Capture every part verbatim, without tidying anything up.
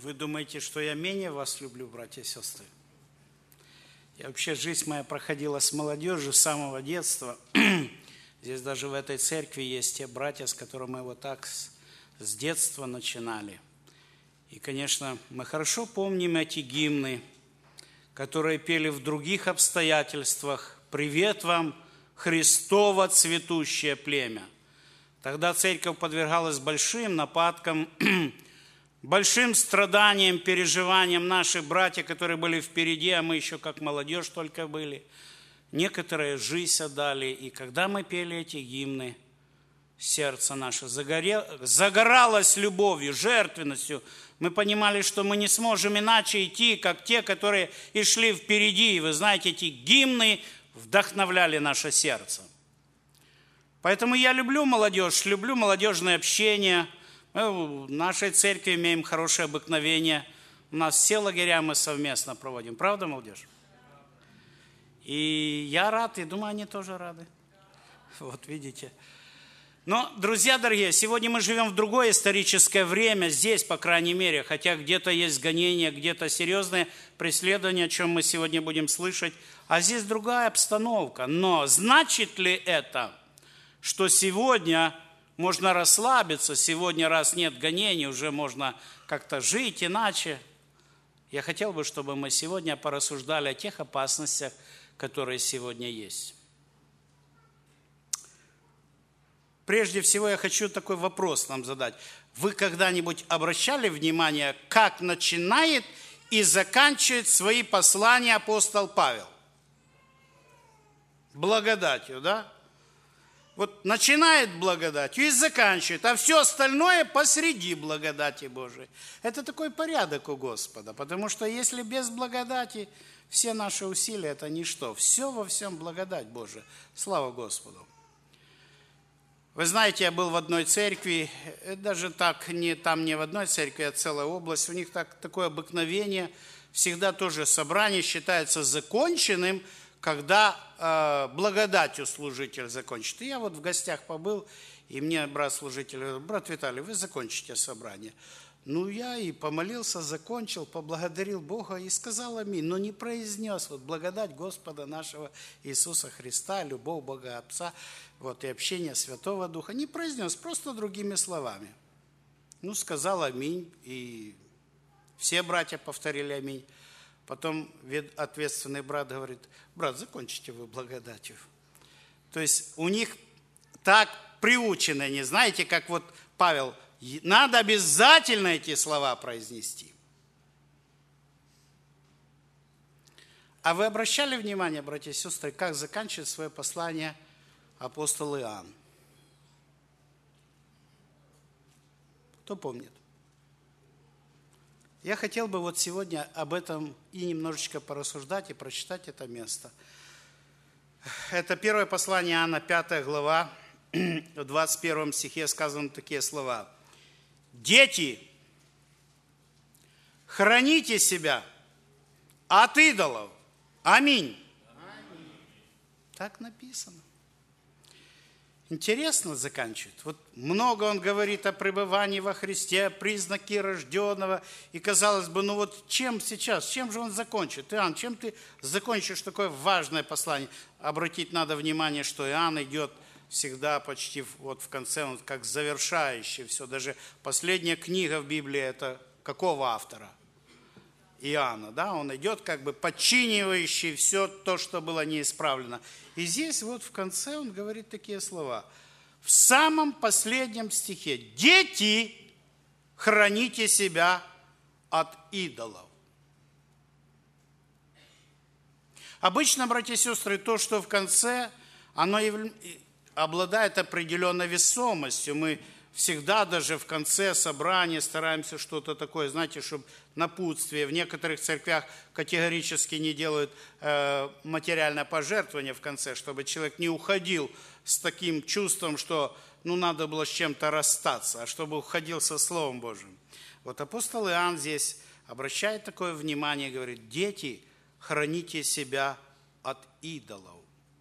Вы думаете, что я менее вас люблю, братья и сестры? Я вообще, жизнь моя проходила с молодежью с самого детства. Здесь даже в этой церкви есть те братья, с которыми мы вот так с, с детства начинали. И, конечно, мы хорошо помним эти гимны, которые пели в других обстоятельствах. «Привет вам, Христово цветущее племя». Тогда церковь подвергалась большим нападкам, большим страданиям, переживаниям наших братьев, которые были впереди, а мы еще как молодежь только были. Некоторые жизнь отдали. И когда мы пели эти гимны, сердце наше загорело, загоралось любовью, жертвенностью. Мы понимали, что мы не сможем иначе идти, как те, которые и шли впереди. И вы знаете, эти гимны вдохновляли наше сердце. Поэтому я люблю молодежь, люблю молодежное общение. Мы в нашей церкви имеем хорошее обыкновение. У нас все лагеря мы совместно проводим. Правда, молодежь? И я рад, и думаю, они тоже рады. Вот видите. Но, друзья дорогие, сегодня мы живем в другое историческое время, здесь, по крайней мере, хотя где-то есть гонения, где-то серьезные преследования, о чем мы сегодня будем слышать, а здесь другая обстановка. Но значит ли это, что сегодня можно расслабиться, сегодня, раз нет гонений, уже можно как-то жить иначе? Я хотел бы, чтобы мы сегодня порассуждали о тех опасностях, которые сегодня есть. Прежде всего, я хочу такой вопрос нам задать. Вы когда-нибудь обращали внимание, как начинает и заканчивает свои послания апостол Павел? Благодатью, да? Вот начинает благодатью и заканчивает, а все остальное посреди благодати Божией. Это такой порядок у Господа, потому что если без благодати, все наши усилия – это ничто. Все во всем благодать Божия. Слава Господу. Вы знаете, я был в одной церкви, даже так, не, там не в одной церкви, а целая область, у них так, такое обыкновение, всегда тоже собрание считается законченным, когда э, благодатью служитель закончит. И я вот в гостях побыл, и мне брат-служитель говорит: брат Виталий, вы закончите собрание. Ну, я и помолился, закончил, поблагодарил Бога и сказал аминь, но не произнес вот благодать Господа нашего Иисуса Христа, любовь Бога Отца, вот, и общение Святого Духа. Не произнес, просто другими словами. Ну, сказал аминь, и все братья повторили аминь. Потом ответственный брат говорит: брат, закончите вы благодатью. То есть у них так приучено, не знаете, как вот Павел, надо обязательно эти слова произнести. А вы обращали внимание, братья и сестры, как заканчивает свое послание апостол Иоанн? Кто помнит? Я хотел бы вот сегодня об этом и немножечко порассуждать и прочитать это место. Это первое послание Иоанна, пятая глава, в двадцать первом стихе сказаны такие слова. «Дети, храните себя от идолов». Аминь. Аминь. Так написано. Интересно заканчивает. Вот много он говорит о пребывании во Христе, признаки рожденного. И казалось бы, ну вот чем сейчас, чем же он закончит? Иоанн, чем ты закончишь такое важное послание? Обратить надо внимание, что Иоанн идет всегда почти вот в конце, он как завершающий все. Даже последняя книга в Библии, это какого автора? Иоанна, да? Он идет как бы подчинивающий все то, что было неисправлено. И здесь вот в конце он говорит такие слова. В самом последнем стихе. Дети, храните себя от идолов. Обычно, братья и сестры, то, что в конце, оно обладает определенной весомостью. Мы всегда даже в конце собрания стараемся что-то такое, знаете, чтобы напутствие. В некоторых церквях категорически не делают э, материальное пожертвование в конце, чтобы человек не уходил с таким чувством, что ну, надо было с чем-то расстаться, а чтобы уходил со Словом Божьим. Вот апостол Иоанн здесь обращает такое внимание и говорит: дети, храните себя от идолов.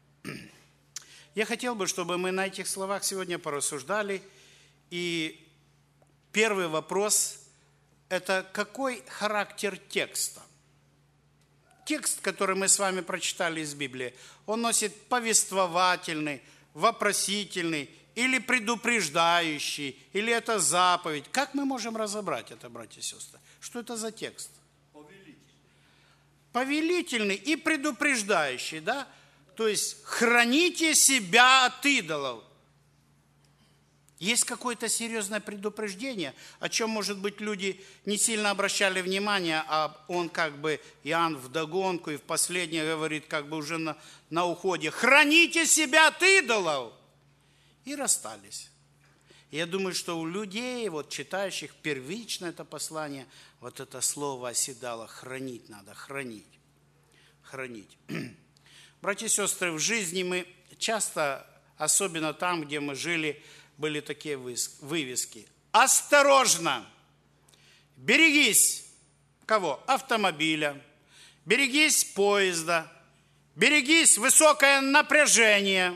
Я хотел бы, чтобы мы на этих словах сегодня порассуждали. И первый вопрос, это какой характер текста. Текст, который мы с вами прочитали из Библии, он носит повествовательный, вопросительный, или предупреждающий, или это заповедь. Как мы можем разобрать это, братья и сестры? Что это за текст? Повелительный. Повелительный и предупреждающий, да? То есть, храните себя от идолов. Есть какое-то серьезное предупреждение, о чем, может быть, люди не сильно обращали внимание, а он как бы, Иоанн вдогонку и в последнее говорит, как бы уже на, на уходе, храните себя от идолов. И расстались. Я думаю, что у людей, вот читающих первично это послание, вот это слово оседало, хранить надо, хранить, хранить. Братья и сестры, в жизни мы часто, особенно там, где мы жили, были такие вывески. Осторожно! Берегись! Кого? Автомобиля. Берегись поезда. Берегись высокое напряжение.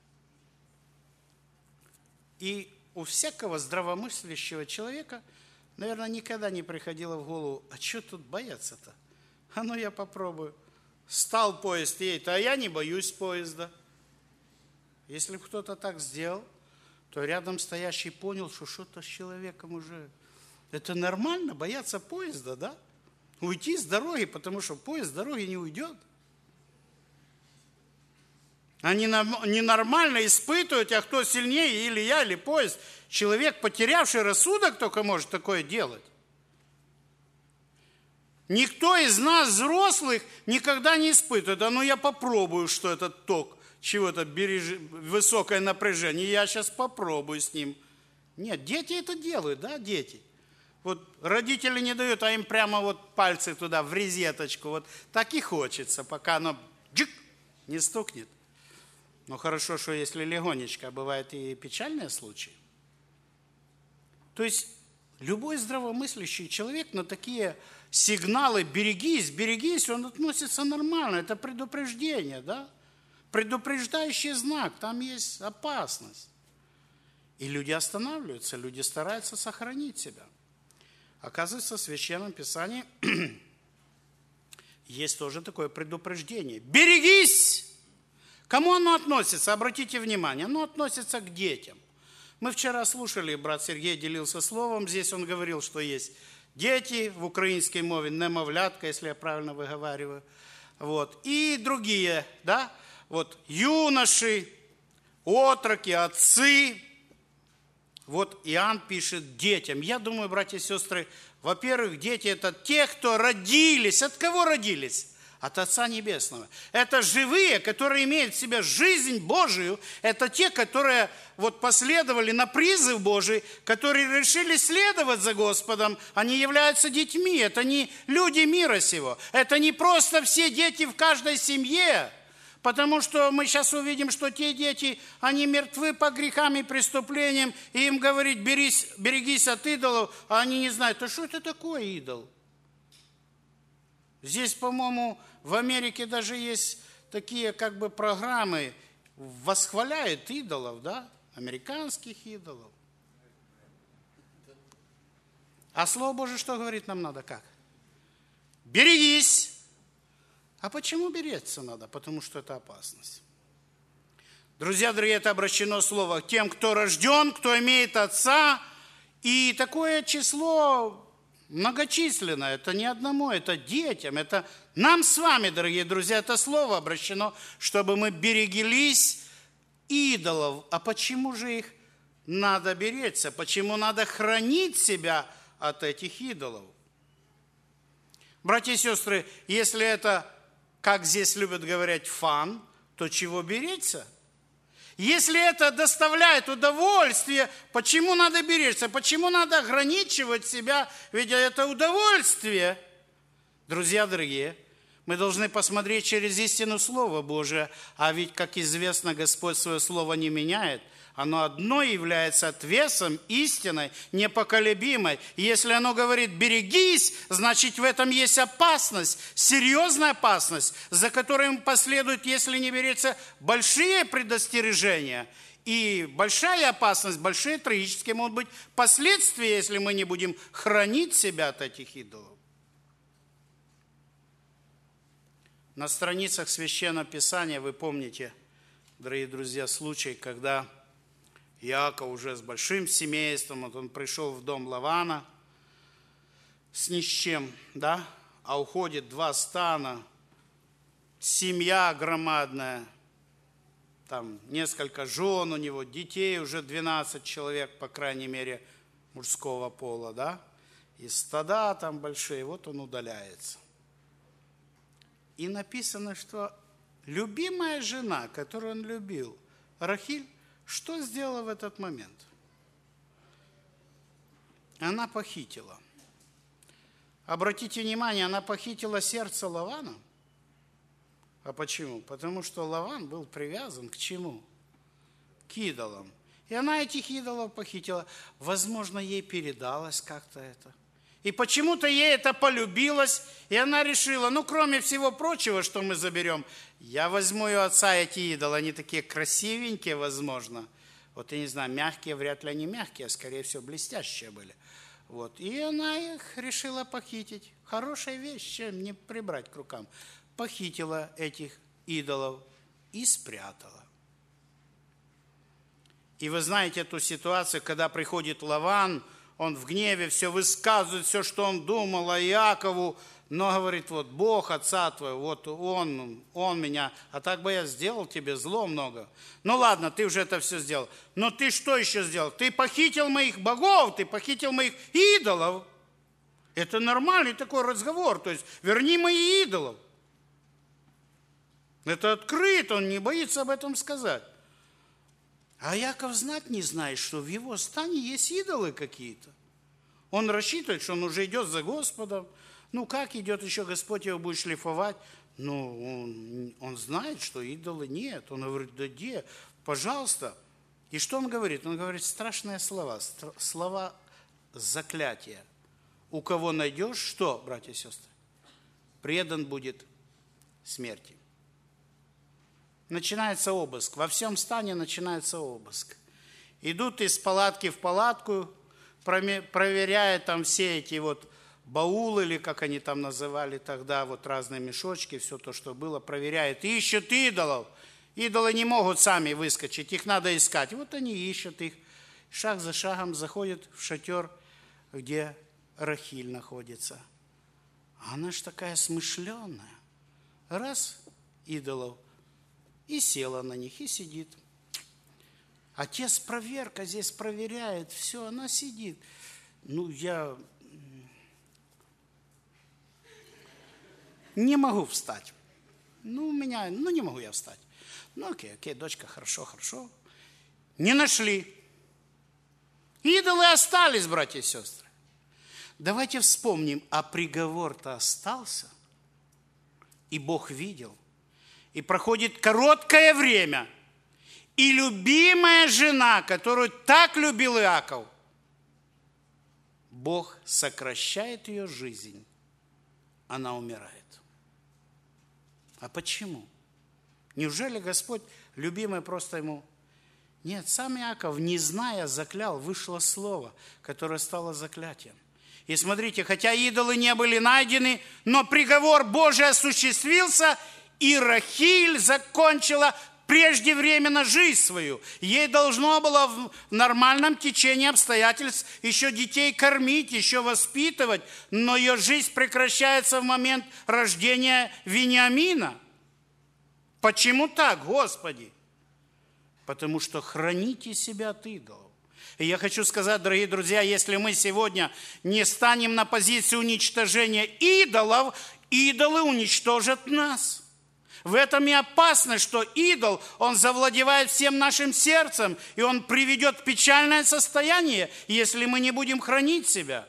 И у всякого здравомыслящего человека, наверное, никогда не приходило в голову, а что тут бояться-то? А ну я попробую. Стал поезд едет, а я не боюсь поезда. Если бы кто-то так сделал, то рядом стоящий понял, что что-то с человеком уже... Это нормально, бояться поезда, да? Уйти с дороги, потому что поезд с дороги не уйдет. Они ненормально испытывают, а кто сильнее, или я, или поезд. Человек, потерявший рассудок, только может такое делать. Никто из нас, взрослых, никогда не испытывает. А ну я попробую, что этот ток, чего-то береж... высокое напряжение, я сейчас попробую с ним. Нет, дети это делают, да, дети. Вот родители не дают, а им прямо вот пальцы туда, в резеточку. Вот так и хочется, пока оно джик, не стукнет. Но хорошо, что если легонечко, а бывают и печальные случаи. То есть любой здравомыслящий человек на такие сигналы «берегись, берегись», он относится нормально. Это предупреждение, да? Предупреждающий знак, там есть опасность. И люди останавливаются, люди стараются сохранить себя. Оказывается, в Священном Писании есть тоже такое предупреждение. Берегись! Кому оно относится? Обратите внимание, оно относится к детям. Мы вчера слушали, брат Сергей делился словом, здесь он говорил, что есть дети, в украинской мове немовлятка, если я правильно выговариваю, вот, и другие, да, вот, юноши, отроки, отцы. Вот Иоанн пишет детям. Я думаю, братья и сестры, во-первых, дети – это те, кто родились. От кого родились? От Отца Небесного. Это живые, которые имеют в себе жизнь Божию. Это те, которые вот последовали на призыв Божий, которые решили следовать за Господом. Они являются детьми. Это не люди мира сего. Это не просто все дети в каждой семье. Потому что мы сейчас увидим, что те дети, они мертвы по грехам и преступлениям. И им говорить, берись, берегись от идолов, а они не знают, а что это такое идол? Здесь, по-моему, в Америке даже есть такие как бы программы, восхваляют идолов, да? Американских идолов. А Слово Божие что говорит нам надо? Как? Берегись! А почему беречься надо? Потому что это опасность. Друзья дорогие, это обращено слово к тем, кто рожден, кто имеет отца. И такое число многочисленное. Это не одному, это детям. Это нам с вами, дорогие друзья, это слово обращено, чтобы мы берегились идолов. А почему же их надо беречься? Почему надо хранить себя от этих идолов? Братья и сестры, если это, как здесь любят говорить, фан, то чего беречься? Если это доставляет удовольствие, почему надо беречься? Почему надо ограничивать себя? Ведь это удовольствие. Друзья дорогие, мы должны посмотреть через истину Слова Божия. А ведь, как известно, Господь свое Слово не меняет. Оно одно является отвесом истиной, непоколебимой. И если оно говорит «берегись», значит, в этом есть опасность, серьезная опасность, за которой последуют, если не беречься, большие предостережения. И большая опасность, большие трагические могут быть последствия, если мы не будем хранить себя от этих идолов. На страницах Священного Писания, вы помните, дорогие друзья, случай, когда Иаков уже с большим семейством, вот он пришел в дом Лавана с ни с чем, да, а уходит два стана, семья громадная, там несколько жен у него, детей уже двенадцать человек, по крайней мере, мужского пола, да, и стада там большие, вот он удаляется. И написано, что любимая жена, которую он любил, Рахиль, что сделала в этот момент? Она похитила. Обратите внимание, она похитила сердце Лавана. А почему? Потому что Лаван был привязан к чему? К идолам. И она этих идолов похитила. Возможно, ей передалось как-то это. И почему-то ей это полюбилось, и она решила, ну, кроме всего прочего, что мы заберем, я возьму у отца эти идолы, они такие красивенькие, возможно. Вот, я не знаю, мягкие, вряд ли они мягкие, а скорее всего блестящие были. Вот, и она их решила похитить. Хорошая вещь, чем не прибрать к рукам. Похитила этих идолов и спрятала. И вы знаете эту ситуацию, когда приходит Лаван, он в гневе все высказывает, все, что он думал о Иакову, но говорит, вот Бог отца твоего, вот он, он меня, а так бы я сделал тебе зло много. Ну ладно, ты уже это все сделал. Но ты что еще сделал? Ты похитил моих богов, ты похитил моих идолов. Это нормальный такой разговор, то есть верни мои идолов. Это открыто, он не боится об этом сказать. А Иаков знать не знает, что в его стане есть идолы какие-то. Он рассчитывает, что он уже идет за Господом. Ну, как идет еще Господь его будет шлифовать? Ну, он, он знает, что идолы нет. Он говорит, да где? Пожалуйста. И что он говорит? Он говорит страшные слова. Слова заклятия. У кого найдешь, что, братья и сестры? Предан будет смерти. Начинается обыск. Во всем стане начинается обыск. Идут из палатки в палатку, проверяя там все эти вот баулы, или как они там называли тогда, вот разные мешочки, все то, что было, проверяют. Ищут идолов. Идолы не могут сами выскочить, их надо искать. Вот они ищут их. Шаг за шагом заходят в шатер, где Рахиль находится. Она ж такая смышленая. Раз, идолов. И села на них, и сидит. Отец проверка здесь проверяет, все, она сидит. Ну, я не могу встать. Ну, у меня, ну, не могу я встать. Ну, окей, окей, дочка, хорошо, хорошо. Не нашли. Идолы остались, братья и сестры. Давайте вспомним, а приговор-то остался, и Бог видел. И проходит короткое время, и любимая жена, которую так любил Иаков, Бог сокращает ее жизнь, она умирает. А почему? Неужели Господь, любимый, просто ему... Нет, сам Иаков, не зная, заклял, вышло слово, которое стало заклятием. И смотрите, хотя идолы не были найдены, но приговор Божий осуществился, и Рахиль закончила преждевременно жизнь свою. Ей должно было в нормальном течении обстоятельств еще детей кормить, еще воспитывать, но ее жизнь прекращается в момент рождения Вениамина. Почему так, Господи? Потому что храните себя от идолов. И я хочу сказать, дорогие друзья, если мы сегодня не станем на позицию уничтожения идолов, идолы уничтожат нас. В этом и опасность, что идол, он завладевает всем нашим сердцем, и он приведет в печальное состояние, если мы не будем хранить себя.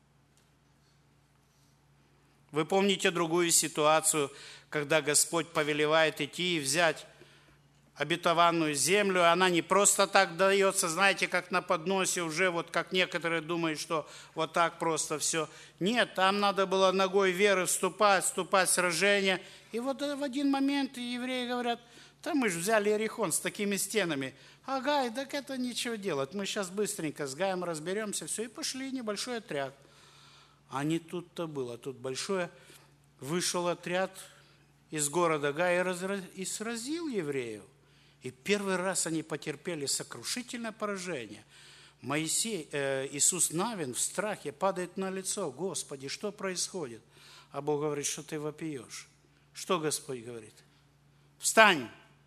Вы помните другую ситуацию, когда Господь повелевает идти и взять обетованную землю, и она не просто так дается, знаете, как на подносе уже, вот как некоторые думают, что вот так просто все. Нет, там надо было ногой веры вступать, вступать в сражение. И вот в один момент евреи говорят, да мы же взяли Иерихон с такими стенами, А Гай, так это ничего делать. Мы сейчас быстренько с Гаем разберемся, все, и пошли небольшой отряд. А не тут-то было. Тут большой вышел отряд из города Гая и сразил евреев. И первый раз они потерпели сокрушительное поражение. Моисей, э, Иисус Навин в страхе падает на лицо. Господи, что происходит? А Бог говорит, что ты вопиешь. Что Господь говорит? Встань!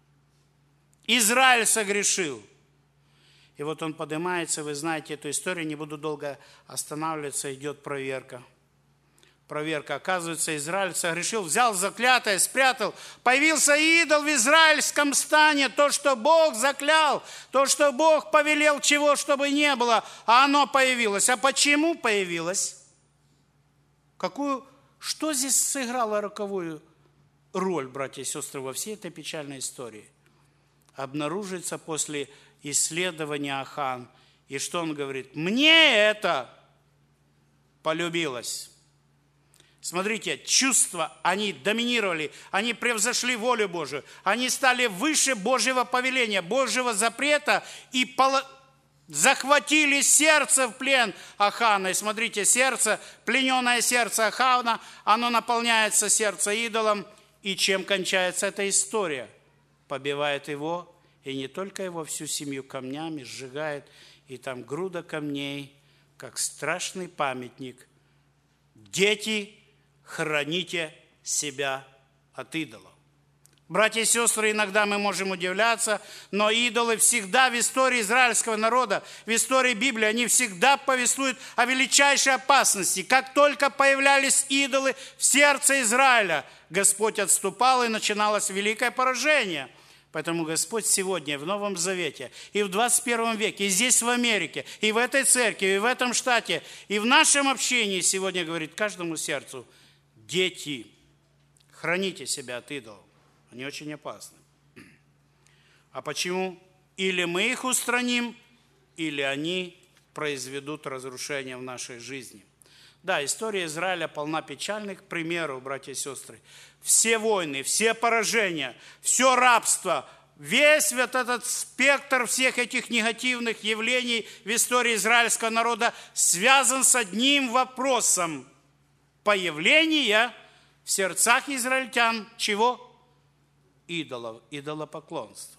Израиль согрешил. И вот он поднимается, вы знаете эту историю, не буду долго останавливаться, идет проверка. Проверка. Оказывается, Израиль согрешил, взял заклятое, спрятал. Появился идол в израильском стане, то, что Бог заклял, то, что Бог повелел, чего чтобы не было, а оно появилось. А почему появилось? Какую, что здесь сыграло роковую роль, братья и сестры, во всей этой печальной истории? Обнаружится после исследования Ахан. И что он говорит? Мне это полюбилось. Смотрите, чувства, они доминировали, они превзошли волю Божию. Они стали выше Божьего повеления, Божьего запрета и поло... захватили сердце в плен Ахана. И смотрите, сердце, плененное сердце Ахана, оно наполняется сердце идолом. И чем кончается эта история? Побивает его, и не только его, всю семью камнями сжигает, и там груда камней, как страшный памятник. Дети, храните себя от идолов. Братья и сестры, иногда мы можем удивляться, но идолы всегда в истории израильского народа, в истории Библии, они всегда повествуют о величайшей опасности. Как только появлялись идолы в сердце Израиля, Господь отступал, и начиналось великое поражение. Поэтому Господь сегодня в Новом Завете, и в двадцать первом веке, и здесь в Америке, и в этой церкви, и в этом штате, и в нашем общении сегодня говорит каждому сердцу: дети, храните себя от идолов. Они очень опасны. А почему? Или мы их устраним, или они произведут разрушение в нашей жизни. Да, история Израиля полна печальных примеров, братья и сестры. Все войны, все поражения, все рабство, весь вот этот спектр всех этих негативных явлений в истории израильского народа связан с одним вопросом: появления в сердцах израильтян чего? Идолов, идолопоклонства.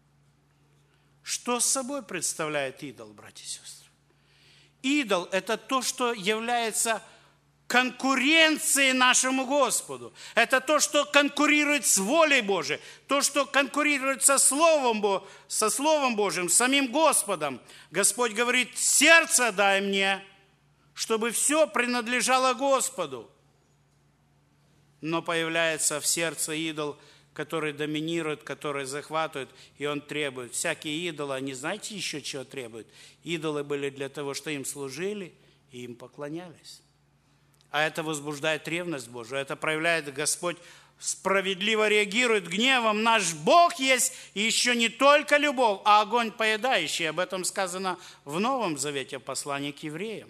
Что собой представляет идол, братья и сестры? Идол – это то, что является конкуренцией нашему Господу. Это то, что конкурирует с волей Божией, то, что конкурирует со Словом, со Словом Божьим, с самим Господом. Господь говорит: сердце дай мне, чтобы все принадлежало Господу. Но появляется в сердце идол, который доминирует, который захватывает, и он требует. Всякие идолы, они знаете еще чего требуют? Идолы были для того, что им служили и им поклонялись. А это возбуждает ревность Божию, это проявляет Господь, справедливо реагирует гневом. Наш Бог есть, и еще не только любовь, а огонь поедающий. Об этом сказано в Новом Завете, в послании к евреям.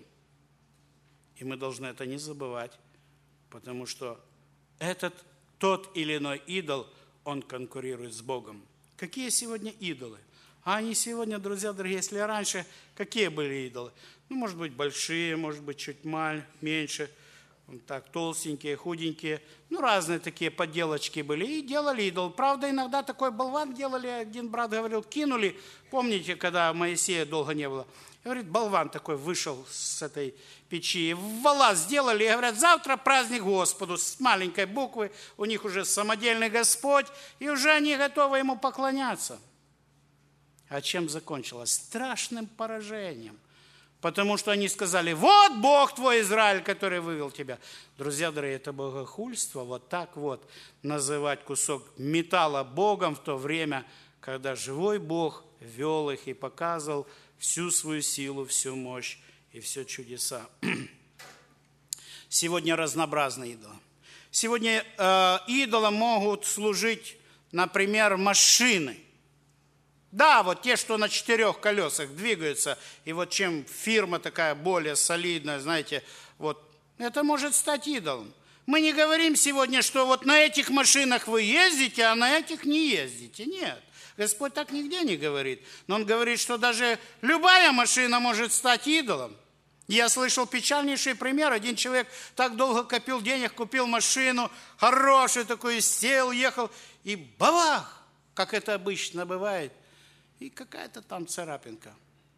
И мы должны это не забывать, потому что этот тот или иной идол, он конкурирует с Богом. Какие сегодня идолы? А они сегодня, друзья дорогие, если раньше, какие были идолы? Ну, может быть, большие, может быть, чуть маль, меньше, так, толстенькие, худенькие. Ну, разные такие подделочки были. И делали идол. Правда, иногда такой болван делали, один брат говорил, кинули. Помните, когда Моисея долго не было? Говорит, болван такой вышел с этой печи. Вала сделали, и говорят, завтра праздник Господу. С маленькой буквы, у них уже самодельный Господь, и уже они готовы ему поклоняться. А чем закончилось? Страшным поражением. Потому что они сказали, вот Бог твой Израиль, который вывел тебя. Друзья дорогие, это богохульство, вот так вот называть кусок металла Богом в то время, когда живой Бог вел их и показывал всю свою силу, всю мощь и все чудеса. Сегодня разнообразны идолы. Сегодня э, идолам могут служить, например, машины. Да, вот те, что на четырех колесах двигаются, и вот чем фирма такая более солидная, знаете, вот это может стать идолом. Мы не говорим сегодня, что вот на этих машинах вы ездите, а на этих не ездите. Нет. Господь так нигде не говорит. Но Он говорит, что даже любая машина может стать идолом. Я слышал печальнейший пример. Один человек так долго копил денег, купил машину, хороший такой, сел, ехал, и бабах, как это обычно бывает, и какая-то там царапинка.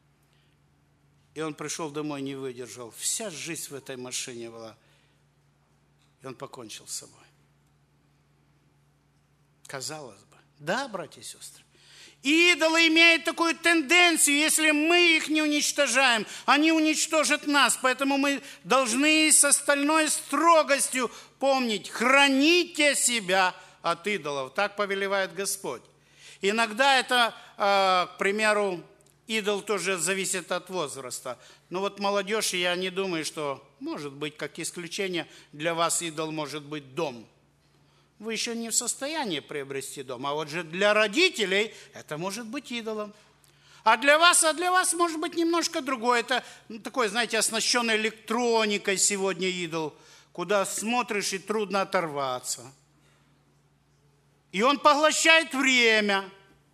И он пришел домой, не выдержал. Вся жизнь в этой машине была. И он покончил с собой. Казалось бы. Да, братья и сестры? Идолы имеют такую тенденцию, если мы их не уничтожаем, они уничтожат нас. Поэтому мы должны с остальной строгостью помнить, храните себя от идолов. Так повелевает Господь. Иногда это, к примеру, идол тоже зависит от возраста. Но вот молодежь, я не думаю, что, может быть, как исключение, для вас идол может быть дом. Вы еще не в состоянии приобрести дом. А вот же для родителей это может быть идолом. А для вас, а для вас может быть немножко другое. Это ну, такой, знаете, оснащенный электроникой сегодня идол, куда смотришь и трудно оторваться. И он поглощает время.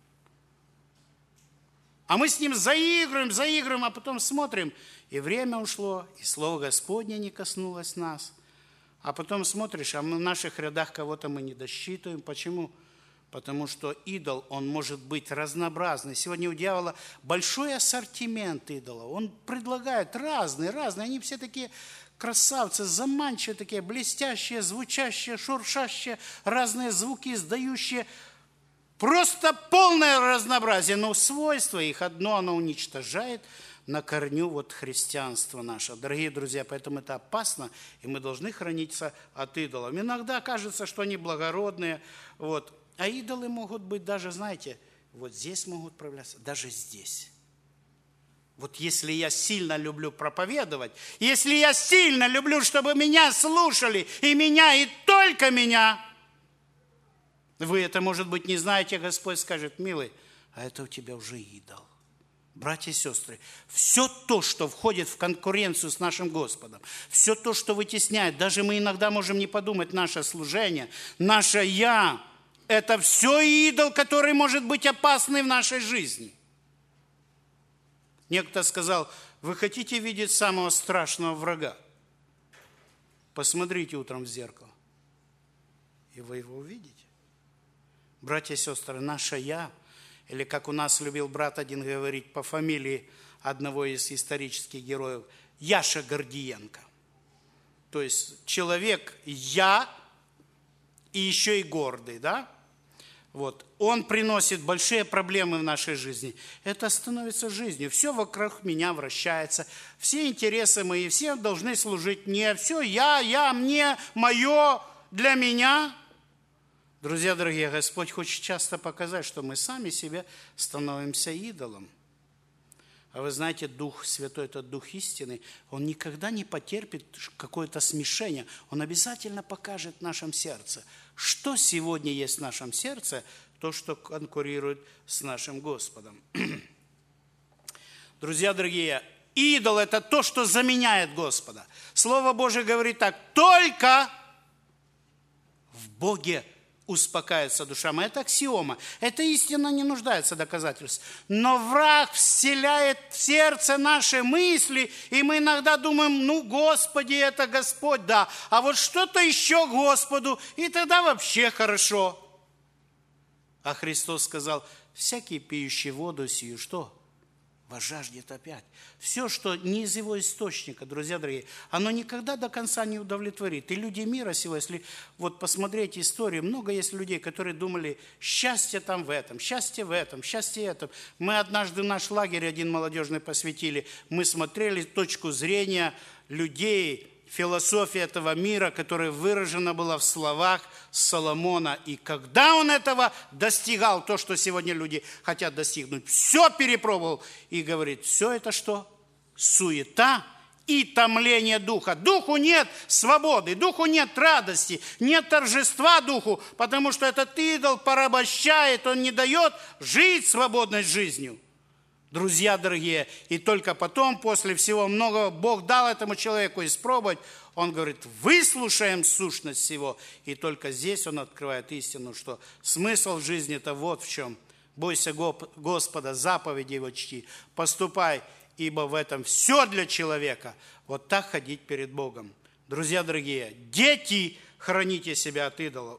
А мы с ним заигрываем, заигрываем, а потом смотрим, и время ушло, и Слово Господне не коснулось нас. А потом смотришь, а мы в наших рядах кого-то мы не досчитываем. Почему? Потому что идол, он может быть разнообразный. Сегодня у дьявола большой ассортимент идолов. Он предлагает разные, разные. Они все такие красавцы, заманчивые, такие блестящие, звучащие, шуршащие, разные звуки издающие. Просто полное разнообразие. Но свойство их одно, оно уничтожает на корню вот христианства наше. Дорогие друзья, поэтому это опасно, и мы должны храниться от идолов. Иногда кажется, что они благородные, вот. А идолы могут быть даже, знаете, вот здесь могут проявляться, даже здесь. Вот если я сильно люблю проповедовать, если я сильно люблю, чтобы меня слушали, и меня, и только меня, вы это, может быть, не знаете, Господь скажет, милый, а это у тебя уже идол. Братья и сестры, все то, что входит в конкуренцию с нашим Господом, все то, что вытесняет, даже мы иногда можем не подумать, наше служение, наше «я», это все идол, который может быть опасный в нашей жизни. Некто сказал, вы хотите видеть самого страшного врага? Посмотрите утром в зеркало, и вы его увидите. Братья и сестры, наше «я», или как у нас любил брат один говорить по фамилии одного из исторических героев, Яша Гордиенко. То есть человек «я» и еще и гордый, да? Вот. Он приносит большие проблемы в нашей жизни. Это становится жизнью. Все вокруг меня вращается. Все интересы мои, все должны служить мне. Все я, я, мне, мое, для меня. Друзья дорогие, Господь хочет часто показать, что мы сами себе становимся идолом. А вы знаете, Дух Святой, это Дух истины, Он никогда не потерпит какое-то смешение. Он обязательно покажет в нашем сердце, что сегодня есть в нашем сердце, то, что конкурирует с нашим Господом. Друзья дорогие, идол – это то, что заменяет Господа. Слово Божие говорит так, только в Боге успокаивается душа моя. Это аксиома. Эта истина не нуждается в доказательствах. Но враг вселяет в сердце наши мысли, и мы иногда думаем, ну, Господи, это Господь, да. А вот что-то еще Господу, и тогда вообще хорошо. А Христос сказал, всякий пьющий воду сию, что? Возжаждет опять. Все, что не из его источника, друзья дорогие, оно никогда до конца не удовлетворит. И люди мира сего, если вот посмотреть историю, много есть людей, которые думали, счастье там в этом, счастье в этом, счастье в этом. Мы однажды в наш лагерь один молодежный посвятили, мы смотрели точку зрения людей, философия этого мира, которая выражена была в словах Соломона. И когда он этого достигал, то, что сегодня люди хотят достигнуть, все перепробовал и говорит, все это что? Суета и томление духа. Духу нет свободы, духу нет радости, нет торжества духу, потому что этот идол порабощает, он не дает жить свободной жизнью. Друзья дорогие, и только потом, после всего многого, Бог дал этому человеку испробовать. Он говорит, выслушаем сущность всего. И только здесь он открывает истину, что смысл жизни-то вот в чем. Бойся Господа, заповеди Его чти, поступай, ибо в этом все для человека. Вот так ходить перед Богом. Друзья дорогие, дети, храните себя от идолов.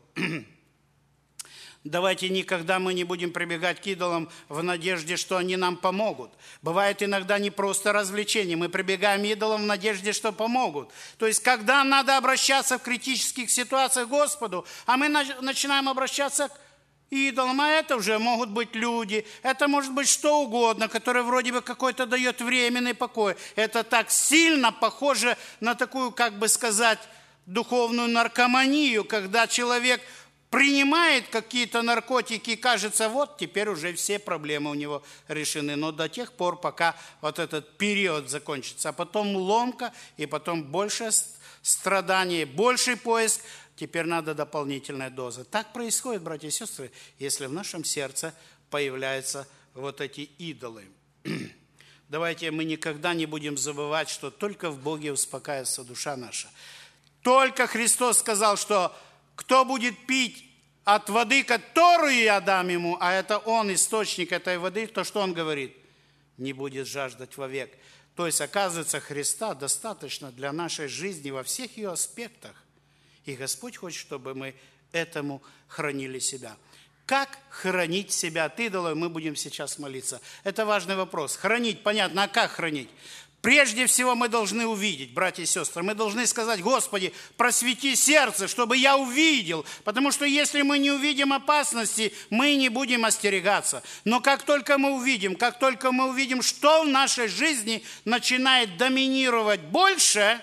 Давайте никогда мы не будем прибегать к идолам в надежде, что они нам помогут. Бывает иногда не просто развлечение. Мы прибегаем к идолам в надежде, что помогут. То есть, когда надо обращаться в критических ситуациях к Господу, а мы начинаем обращаться к идолам, а это уже могут быть люди, это может быть что угодно, которое вроде бы какой-то дает временный покой. Это так сильно похоже на такую, как бы сказать, духовную наркоманию, когда человек принимает какие-то наркотики, и кажется, вот теперь уже все проблемы у него решены. Но до тех пор, пока вот этот период закончится. А потом ломка, и потом больше страданий, больший поиск. Теперь надо дополнительная доза. Так происходит, братья и сестры, если в нашем сердце появляются вот эти идолы. Давайте мы никогда не будем забывать, что только в Боге успокаивается душа наша. Только Христос сказал, что кто будет пить от воды, которую я дам ему, а это Он, источник этой воды, то что Он говорит? Не будет жаждать вовек. То есть, оказывается, Христа достаточно для нашей жизни во всех ее аспектах. И Господь хочет, чтобы мы этому хранили себя. Как хранить себя от идолов, мы будем сейчас молиться. Это важный вопрос. Хранить, понятно, а как хранить? Прежде всего мы должны увидеть, братья и сестры, мы должны сказать: Господи, просвети сердце, чтобы я увидел. Потому что если мы не увидим опасности, мы не будем остерегаться. Но как только мы увидим, как только мы увидим, что в нашей жизни начинает доминировать больше,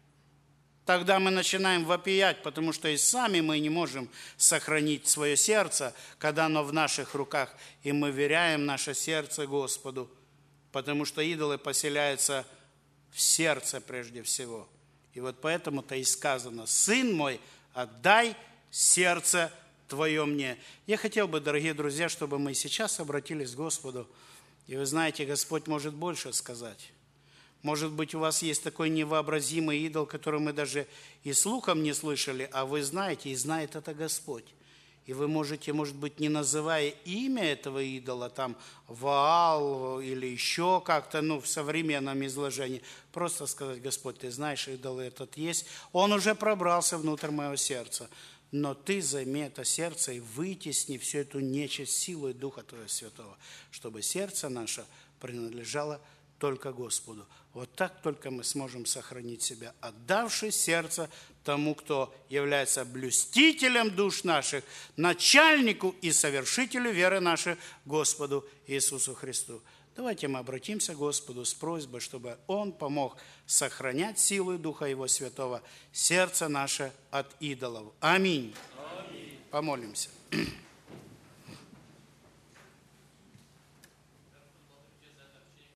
тогда мы начинаем вопиять, потому что и сами мы не можем сохранить свое сердце, когда оно в наших руках, и мы веряем наше сердце Господу. Потому что идолы поселяются в сердце прежде всего. И вот поэтому-то и сказано: «Сын мой, отдай сердце твое мне». Я хотел бы, дорогие друзья, чтобы мы сейчас обратились к Господу. И вы знаете, Господь может больше сказать. Может быть, у вас есть такой невообразимый идол, который мы даже и слухом не слышали, а вы знаете, и знает это Господь. И вы можете, может быть, не называя имя этого идола, там, Ваал или еще как-то, ну, в современном изложении, просто сказать: Господь, ты знаешь, идол этот есть, он уже пробрался внутрь моего сердца, но ты займи это сердце и вытесни всю эту нечисть силой Духа Твоего Святого, чтобы сердце наше принадлежало только Господу. Вот так только мы сможем сохранить себя, отдавши сердце тому, кто является блюстителем душ наших, начальнику и совершителю веры нашей, Господу Иисусу Христу. Давайте мы обратимся к Господу с просьбой, чтобы Он помог сохранять силу Духа Его Святого сердце наше от идолов. Аминь. Аминь. Помолимся.